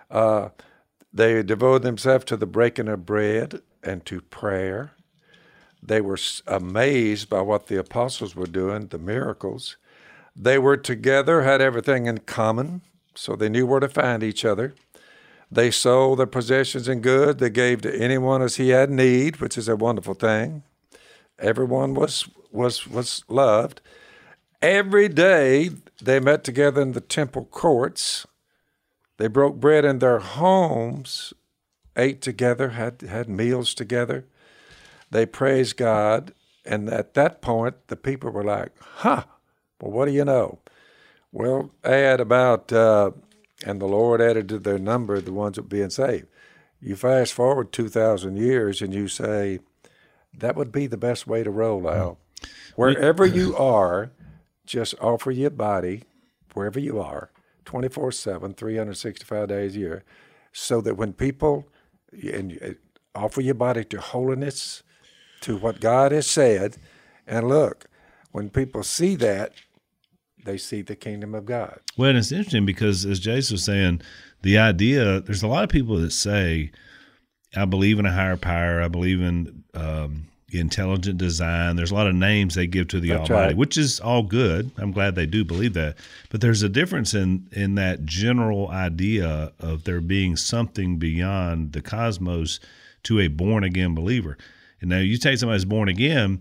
They devoted themselves to the breaking of bread and to prayer. They were amazed by what the apostles were doing, the miracles. They were together, had everything in common, so they knew where to find each other. They sold their possessions and goods. They gave to anyone as he had need, which is a wonderful thing. Everyone was loved. Every day they met together in the temple courts. They broke bread in their homes, ate together, had meals together. They praised God, and at that point, the people were like, well, what do you know? Well, add about, and the Lord added to their number the ones that were being saved. You fast forward 2,000 years, and you say, that would be the best way to roll out. Wherever you are, just offer your body, wherever you are, 24/7, 365 days a year, so that when people, and offer your body to holiness, to what God has said, and look, when people see that, they see the kingdom of God. Well, and it's interesting because, as Jason was saying, the idea, there's a lot of people that say, I believe in a higher power, I believe in intelligent design. There's a lot of names they give to the That's Almighty, right. which is all good. I'm glad they do believe that. But there's a difference in that general idea of there being something beyond the cosmos to a born-again believer. And now you take somebody who's born again,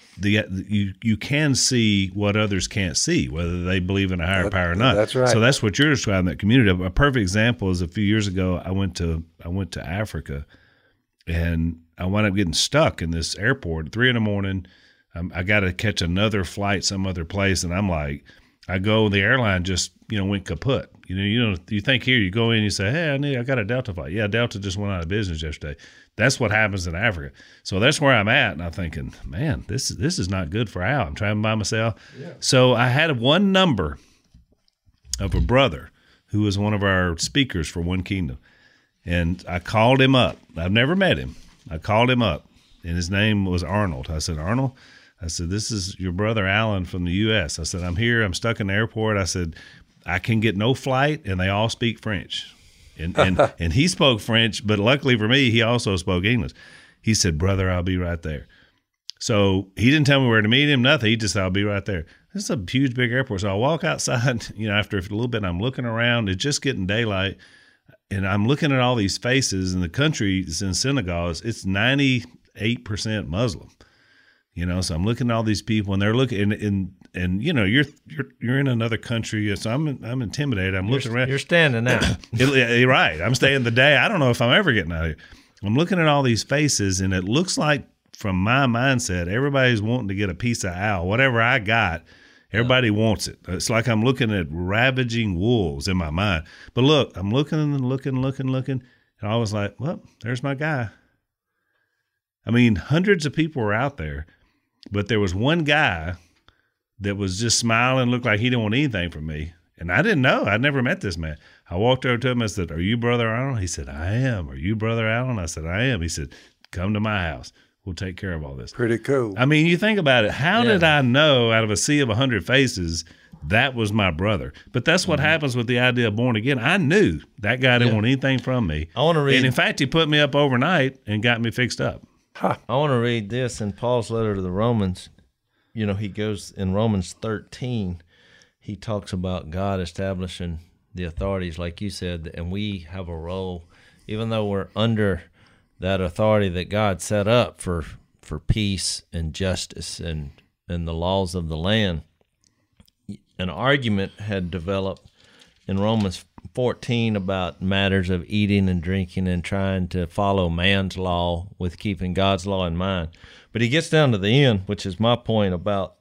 you can see what others can't see, whether they believe in a higher power or not. That's right. So that's what you're describing, that community. A perfect example is a few years ago, I went to Africa, and I wound up getting stuck in this airport at 3 a.m. I got to catch another flight some other place, and I'm like, I go, the airline just went kaput. You think here you go in, you say, hey, I got a Delta flight. Yeah, Delta just went out of business yesterday. That's what happens in Africa. So that's where I'm at, and I'm thinking, man, this is not good for Al. I'm traveling by myself. Yeah. So I had one number of a brother who was one of our speakers for One Kingdom, and I called him up. I've never met him. I called him up, and his name was Arnold. I said, Arnold, I said, this is your brother Alan from the U.S. I said, I'm here. I'm stuck in the airport. I said, I can get no flight, and they all speak French. And he spoke French, but luckily for me, he also spoke English. He said, brother, I'll be right there. So he didn't tell me where to meet him, nothing. He just said, I'll be right there. This is a huge, big airport. So I walk outside, after a little bit, and I'm looking around. It's just getting daylight, and I'm looking at all these faces. And the country is in Senegal. It's 98% Muslim. So I'm looking at all these people, and they're looking, and you're in another country, so I'm intimidated. I'm looking around. You're standing out. You're right. I'm staying the day. I don't know if I'm ever getting out of here. I'm looking at all these faces, and it looks like, from my mindset, everybody's wanting to get a piece of Al. Whatever I got, everybody wants it. It's like I'm looking at ravaging wolves in my mind. But look, I'm looking and looking, and I was like, well, there's my guy. I mean, hundreds of people were out there, but there was one guy that was just smiling, looked like he didn't want anything from me. And I didn't know. I'd never met this man. I walked over to him and said, are you Brother Allen? He said, I am. Are you Brother Allen? I said, I am. He said, come to my house. We'll take care of all this. Pretty cool. I mean, you think about it. How did I know out of a sea of 100 faces that was my brother? But that's what happens with the idea of born again. I knew that guy didn't want anything from me. I want to read. And in fact, he put me up overnight and got me fixed up. I want to read this in Paul's letter to the Romans. He goes in Romans 13, he talks about God establishing the authorities, like you said, and we have a role, even though we're under that authority that God set up for peace and justice and the laws of the land. An argument had developed in Romans 14 about matters of eating and drinking and trying to follow man's law with keeping God's law in mind. But he gets down to the end, which is my point about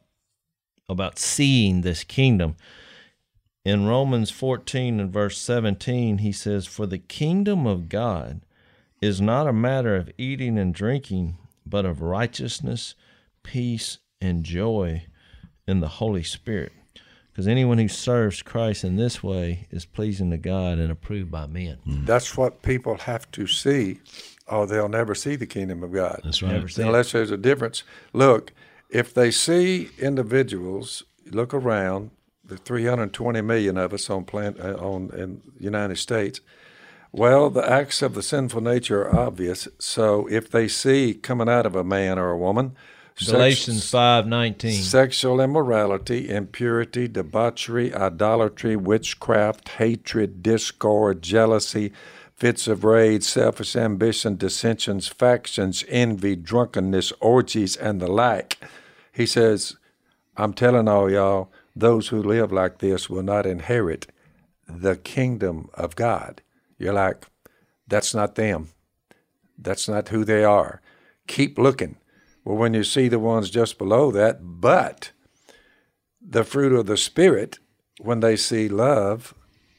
seeing this kingdom. In Romans 14 and verse 17, he says, for the kingdom of God is not a matter of eating and drinking, but of righteousness, peace, and joy in the Holy Spirit. Because anyone who serves Christ in this way is pleasing to God and approved by men. That's what people have to see, or they'll never see the kingdom of God. That's right. Unless there's a difference. Look, if they see individuals, look around, the 320 million of us in the United States, well, the acts of the sinful nature are obvious. So if they see coming out of a man or a woman, Galatians 5:19. sexual immorality, impurity, debauchery, idolatry, witchcraft, hatred, discord, jealousy, fits of rage, selfish ambition, dissensions, factions, envy, drunkenness, orgies, and the like. He says, I'm telling all y'all, those who live like this will not inherit the kingdom of God. You're like, that's not them. That's not who they are. Keep looking. Well, when you see the ones just below that, but the fruit of the Spirit, when they see love,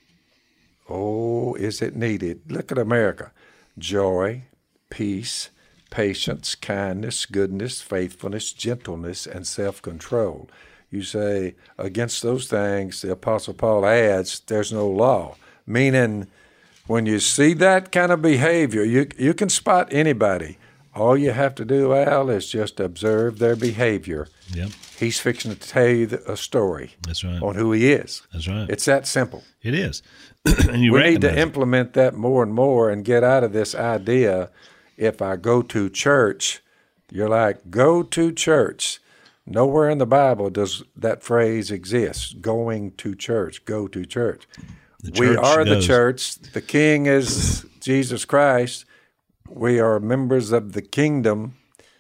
oh, is it needed? Look at America. Joy, peace, patience, kindness, goodness, faithfulness, gentleness, and self-control. You say, against those things, the Apostle Paul adds, there's no law. Meaning, when you see that kind of behavior, you can spot anybody All you have to do, Al, is just observe their behavior. Yep. He's fixing to tell you a story That's right. on who he is. That's right. It's that simple. It is. And you We need to recognize it. implement that more and more and get out of this idea, if I go to church, you're like, go to church. Nowhere in the Bible does that phrase exist, going to church, go to church. We church are the goes. church. The king is Jesus Christ. We are members of the kingdom,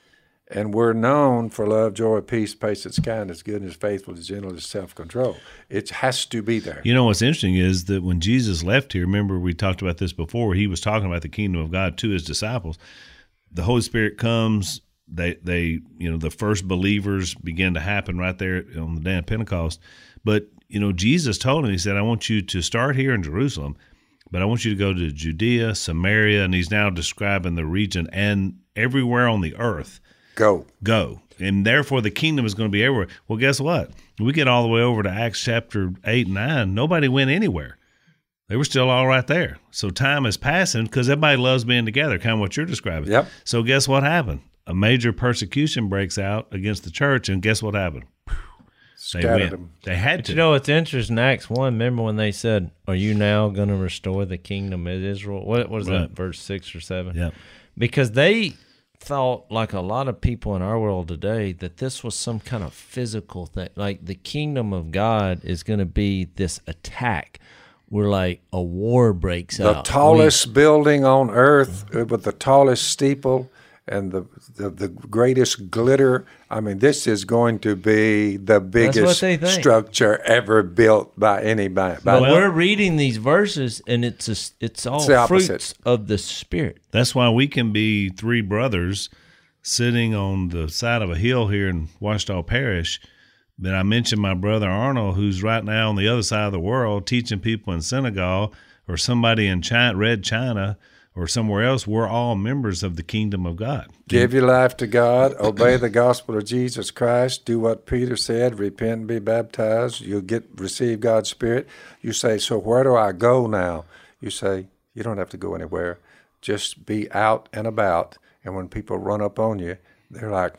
and we're known for love, joy, peace, patience, kindness, goodness, faithfulness, gentleness, self-control. It has to be there. You know what's interesting is that when Jesus left here, remember we talked about this before, he was talking about the kingdom of God to his disciples. The Holy Spirit comes, they the first believers begin to happen right there on the day of Pentecost. But, Jesus told him, he said, I want you to start here in Jerusalem, but I want you to go to Judea, Samaria, and he's now describing the region, and everywhere on the earth. Go. And therefore the kingdom is going to be everywhere. Well, guess what? We get all the way over to Acts chapter 8 and 9. Nobody went anywhere. They were still all right there. So time is passing because everybody loves being together, kind of what you're describing. Yep. So guess what happened? A major persecution breaks out against the church, and guess what happened? They Scattered went. them. They had to. You know what's interesting? Acts 1, remember when they said, are you now going to restore the kingdom of Israel? What was Right. that, verse 6 or 7? Yeah. Because they thought, like a lot of people in our world today, that this was some kind of physical thing. Like the kingdom of God is going to be this attack where like a war breaks The out. tallest building on earth with the tallest steeple and the greatest glitter. I mean, this is going to be the biggest they think. structure ever built by anybody. But we're reading these verses, and it's all the opposite. fruits of the Spirit. That's why we can be three brothers sitting on the side of a hill here in Ouachita Parish. But I mentioned my brother Arnold, who's right now on the other side of the world teaching people in Senegal, or somebody in China, Red China, or somewhere else. We're all members of the kingdom of God. Give your life to God, obey the gospel of Jesus Christ, do what Peter said, repent and be baptized. You'll receive God's Spirit. You say, so where do I go now? You say, you don't have to go anywhere. Just be out and about. And when people run up on you, they're like,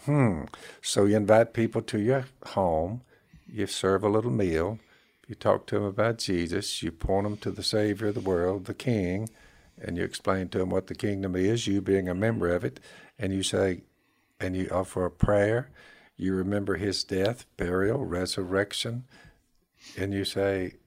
So you invite people to your home, you serve a little meal, you talk to them about Jesus, you point them to the Savior of the world, the King, and you explain to them what the kingdom is, you being a member of it, and you say, and you offer a prayer, you remember his death, burial, resurrection, and you say,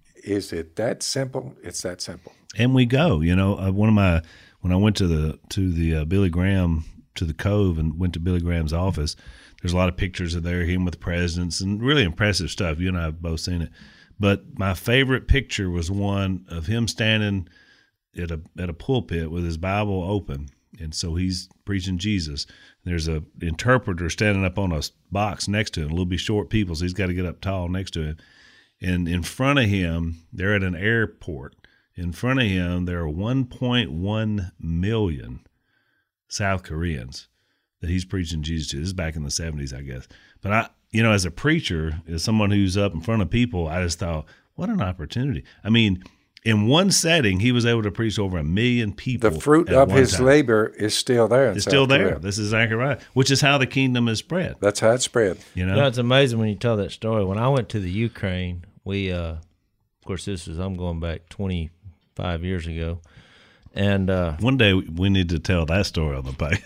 is it that simple? It's that simple. And we go. When I went to the Billy Graham, to the Cove, and went to Billy Graham's office, there's a lot of pictures of him with presidents and really impressive stuff. You and I have both seen it. But my favorite picture was one of him standing at a pulpit with his Bible open, and so he's preaching Jesus. There's a interpreter standing up on a box next to him, a little bit short people, so he's got to get up tall next to him. And in front of him, they're at an airport. In front of him, there are 1.1 million South Koreans that he's preaching Jesus to. This is back in the 70s, I guess. But I, as a preacher, as someone who's up in front of people, I just thought, what an opportunity. I mean, in one setting, he was able to preach over 1 million people. The fruit at of one his time. labor is still there. It's still there. This is exactly right, which is how the kingdom is spread. That's how it's spread. It's amazing when you tell that story. When I went to the Ukraine, we, of course, I'm going back 25 years ago. And one day we need to tell that story on the page.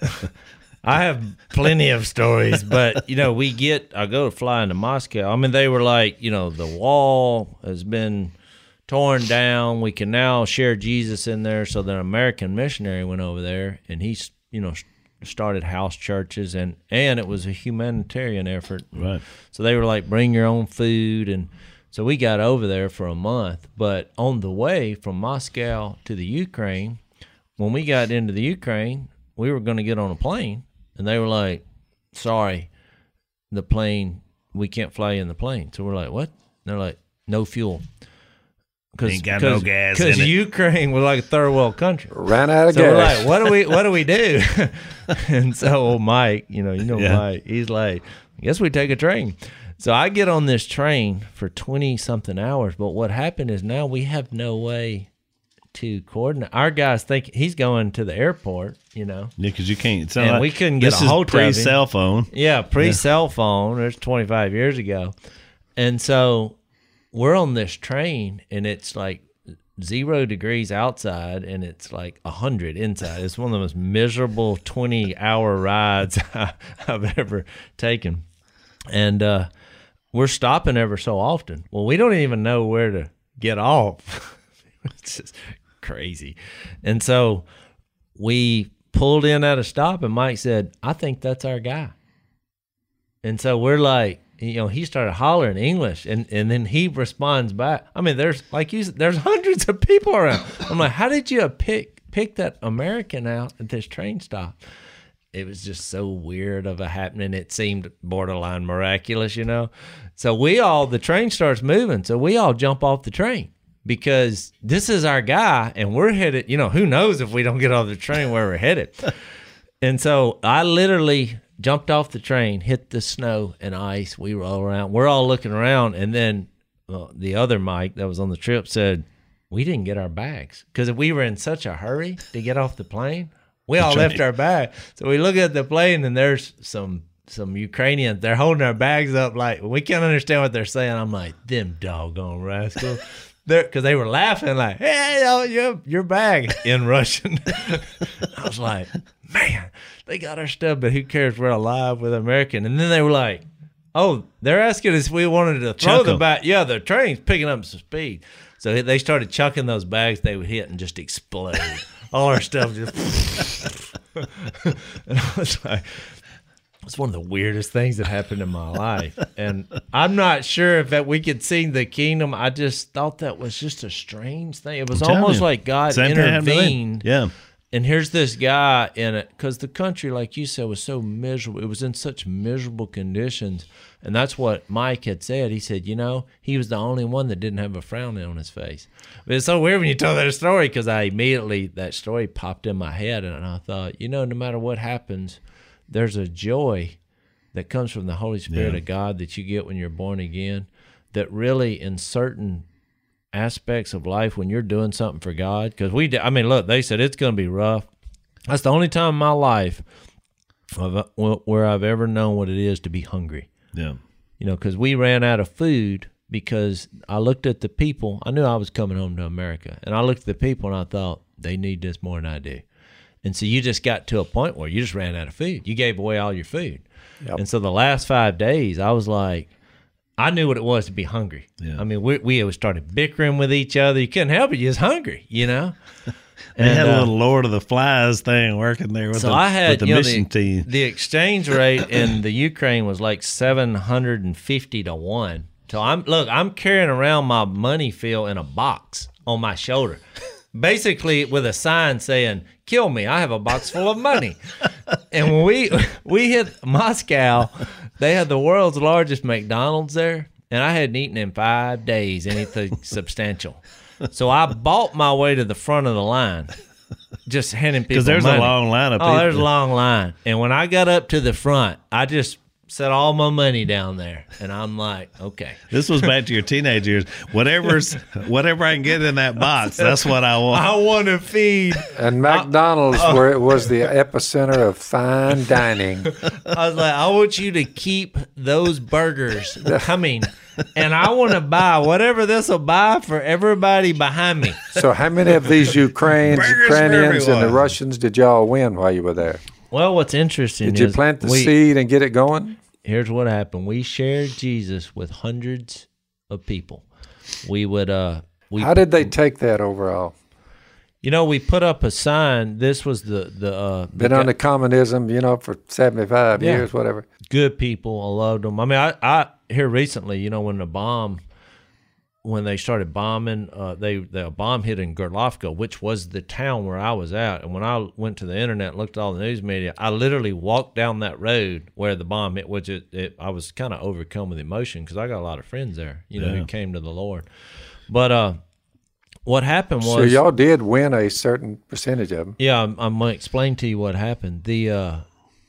I have plenty of stories, but I go to fly into Moscow. I mean, they were like, the wall has been torn down. We can now share Jesus in there. So the American missionary went over there, and he, started house churches, and it was a humanitarian effort. Right. So they were like, bring your own food, and so we got over there for a month. But on the way from Moscow to the Ukraine, when we got into the Ukraine, we were going to get on a plane, and they were like, sorry, the plane, we can't fly you in the plane. So we're like, what? And they're like, no fuel. Ain't got no gas in it. Because Ukraine was like a third world country. Ran out of So gas. we're like, what do we do? And so old Mike, Yeah. Mike, he's like, I guess we take a train. So I get on this train for 20-something hours, but what happened is now we have no way to coordinate. Our guys think he's going to the airport, you know. Yeah, because you can't. And we couldn't get this a hold of him. Pre-cell phone. Yeah, pre-cell phone. There's 25 years ago. And so we're on this train, and it's like 0 degrees outside, and it's like 100 inside. It's one of the most miserable 20-hour rides I've ever taken. And we're stopping ever so often. Well, we don't even know where to get off. It's just crazy. And so we pulled in at a stop, and Mike said, I think that's our guy. And so we're like, you know, he started hollering English, and then he responds back. I mean, there's, like you said, there's hundreds of people around. I'm like, how did you pick that American out at this train stop? It was just so weird of a happening. It seemed borderline miraculous, you know. So the train starts moving, so we all jump off the train because this is our guy, and we're headed, you know, who knows if we don't get off the train where we're headed. And so I literally jumped off the train, hit the snow and ice. We roll around. We're all looking around, and then the other Mike that was on the trip said, we didn't get our bags because we were in such a hurry to get off the plane. We all left our bag. So we look at the plane, and there's some Ukrainians. They're holding our bags up like, we can't understand what they're saying. I'm like, them doggone rascals. Because they were laughing like, hey, your bag in Russian. I was like, man, they got our stuff, but who cares? We're alive with American. And then they were like, oh, they're asking us if we wanted to throw the bag. Yeah, the train's picking up some speed. So they started chucking those bags they would hit and just explode. All our stuff just. And I was like, it's one of the weirdest things that happened in my life. And I'm not sure if that we could see the kingdom. I just thought that was just a strange thing. It was almost like God intervened. Yeah. And here's this guy in it, because the country, like you said, was so miserable. It was in such miserable conditions. And that's what Mike had said. He said, you know, he was the only one that didn't have a frown on his face. But it's so weird when you tell that story, because that story popped in my head. And I thought, you know, no matter what happens, there's a joy that comes from the Holy Spirit of God that you get when you're born again, that really in certain aspects of life when you're doing something for God, because look, they said it's going to be rough. That's the only time in my life where I've ever known what it is to be hungry. Yeah. You know, because we ran out of food because I looked at the people. I knew I was coming home to America, and I looked at the people and I thought, they need this more than I do. And so you just got to a point where you just ran out of food. You gave away all your food. Yep. And so the last 5 days, I was like, I knew what it was to be hungry. Yeah. I mean, we started bickering with each other. You couldn't help it. You was hungry, you know? They had a little Lord of the Flies thing working there with the mission team. The exchange rate in the Ukraine was like 750 to 1. So I'm carrying around my money fill in a box on my shoulder, basically with a sign saying, kill me, I have a box full of money. And when we hit Moscow, they had the world's largest McDonald's there, and I hadn't eaten in 5 days anything substantial. So I bought my way to the front of the line, just handing people money. Because there's a long line of people. Oh, there's a long line. And when I got up to the front, I just set all my money down there, and I'm like, okay. This was back to your teenage years. Whatever I can get in that box, that's what I want. I want to feed. And McDonald's, where it was the epicenter of fine dining. I was like, I want you to keep those burgers coming, and I want to buy whatever this will buy for everybody behind me. So how many of these Ukrainians and the Russians did y'all win while you were there? Well, what's interesting is... Did you plant the seed and get it going? Here's what happened. We shared Jesus with hundreds of people. We would... How did they take that overall? You know, we put up a sign. This was been under communism, you know, for 75 years, whatever. Good people. I loved them. I mean, I here recently, you know, when they started bombing, the bomb hit in Gorlovka, which was the town where I was at. And when I went to the internet and looked at all the news media, I literally walked down that road where the bomb hit, which I was kind of overcome with emotion because I got a lot of friends there, you know, who came to the Lord. But what happened was... So y'all did win a certain percentage of them. Yeah, I'm going to explain to you what happened. The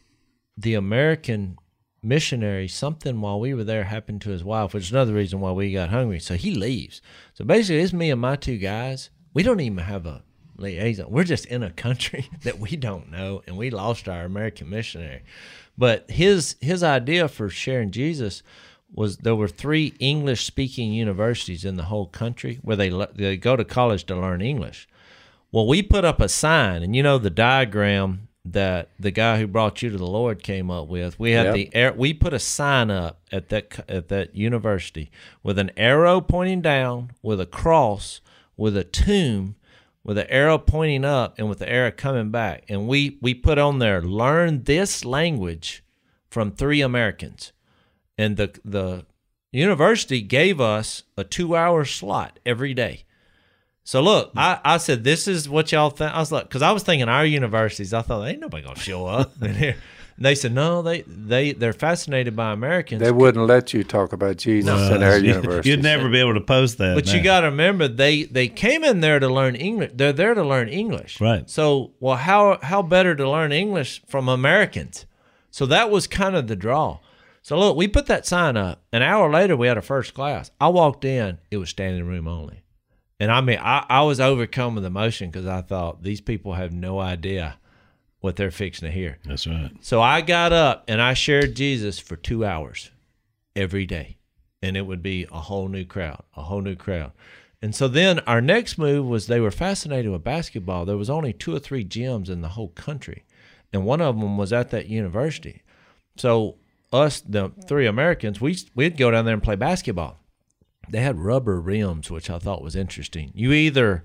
American missionary, something while we were there happened to his wife, which is another reason why we got hungry. So he leaves. So basically, it's me and my two guys. we don't even have a liaison. We're just in a country that we don't know, and we lost our American missionary. But his idea for sharing Jesus was there were 3 English-speaking universities in the whole country where they go to college to learn English. Well, we put up a sign, and you know the diagram that the guy who brought you to the Lord came up with. We had we put a sign up at that university with an arrow pointing down, with a cross, with a tomb, with an arrow pointing up, and with the arrow coming back. And we put on there, learn this language from 3 Americans. And the university gave us a 2-hour slot every day. So look, I said, this is what y'all think. I was like, because I was thinking our universities, I thought, ain't nobody going to show up in here. And they said, no, they're fascinated by Americans. They wouldn't let you talk about Jesus in our university. You'd never be able to post that. But you got to remember, they came in there to learn English. They're there to learn English. Right. So, well, how better to learn English from Americans? So that was kind of the draw. So look, we put that sign up. An hour later, we had our first class. I walked in. It was standing room only. And I mean, I was overcome with emotion because I thought, these people have no idea what they're fixing to hear. That's right. So I got up and I shared Jesus for 2 hours every day. And it would be a whole new crowd. And so then our next move was they were fascinated with basketball. There was only 2 or 3 gyms in the whole country. And one of them was at that university. So us, the 3 Americans, we'd go down there and play basketball. They had rubber rims, which I thought was interesting. You either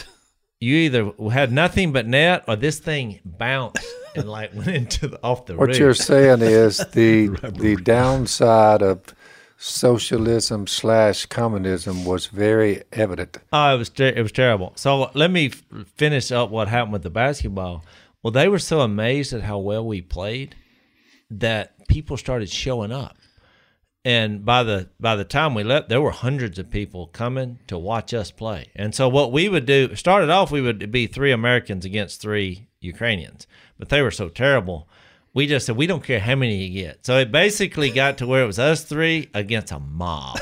had nothing but net, or this thing bounced and like went off the What roof. you're saying is the downside of socialism / communism was very evident. Oh, it was terrible. So let me finish up what happened with the basketball. Well, they were so amazed at how well we played that people started showing up. And by the time we left, there were hundreds of people coming to watch us play. And so what we would do, started off, we would be 3 Americans against 3 Ukrainians. But they were so terrible, we just said, we don't care how many you get. So it basically got to where it was us 3 against a mob.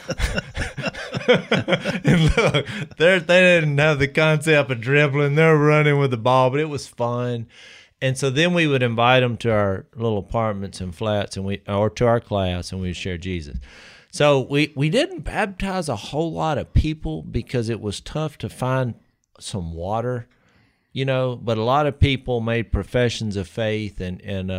And look, they didn't have the concept of dribbling. They're running with the ball, but it was fun. And so then we would invite them to our little apartments and flats, or to our class, and we would share Jesus. So we didn't baptize a whole lot of people because it was tough to find some water, but a lot of people made professions of faith and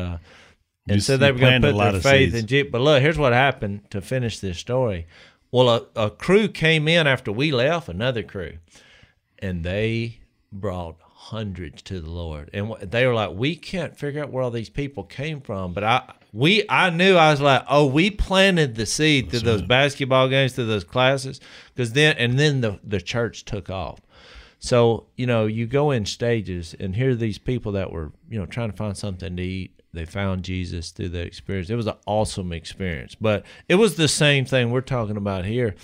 said they were going to put their faith in Jesus. But look, here's what happened to finish this story. Well, a crew came in after we left, another crew, and they brought hundreds to the Lord. And they were like, we can't figure out where all these people came from. But I knew, I was like, oh, we planted the seed through those basketball games, through those classes, then the church took off. So, you go in stages, and here are these people that were, trying to find something to eat. They found Jesus through that experience. It was an awesome experience. But it was the same thing we're talking about here.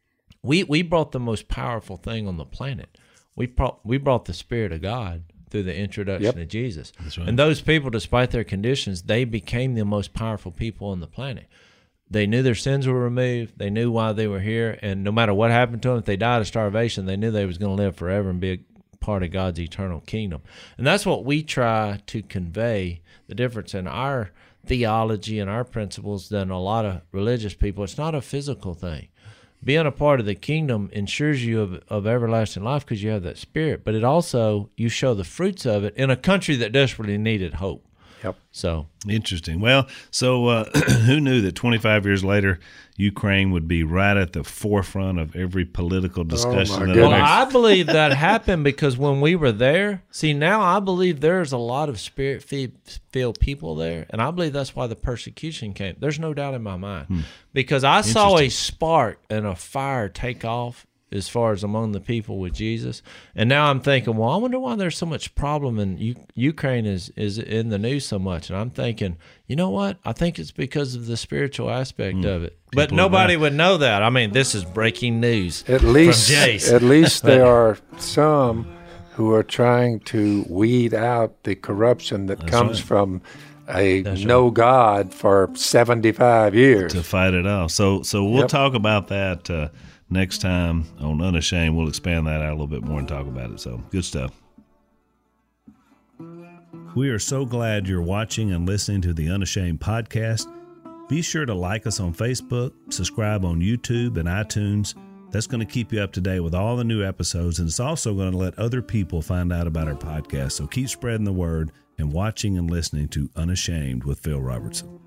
We brought the most powerful thing on the planet. We brought the Spirit of God through the introduction of Jesus. That's right. And those people, despite their conditions, they became the most powerful people on the planet. They knew their sins were removed. They knew why they were here. And no matter what happened to them, if they died of starvation, they knew they was going to live forever and be a part of God's eternal kingdom. And that's what we try to convey, the difference in our theology and our principles than a lot of religious people. It's not a physical thing. Being a part of the kingdom ensures you of everlasting life because you have that Spirit, but it also, you show the fruits of it in a country that desperately needed hope. Yep. So interesting. Well, so who knew that 25 years later, Ukraine would be right at the forefront of every political discussion? Well, I believe that happened because when we were there, now I believe there's a lot of Spirit-filled people there, and I believe that's why the persecution came. There's no doubt in my mind. Because I saw a spark and a fire take off as far as among the people with Jesus. And now I'm thinking, well, I wonder why there's so much problem and Ukraine is in the news so much. And I'm thinking, you know what? I think it's because of the spiritual aspect of it. But nobody would know that. I mean, this is breaking news at least, from Jace. At least there are some who are trying to weed out the corruption that comes from no God for 75 years. To fight it off. So we'll talk about that next time on Unashamed, we'll expand that out a little bit more and talk about it. So good stuff. We are so glad you're watching and listening to the Unashamed podcast. Be sure to like us on Facebook, subscribe on YouTube and iTunes. That's going to keep you up to date with all the new episodes, and it's also going to let other people find out about our podcast. So keep spreading the word and watching and listening to Unashamed with Phil Robertson.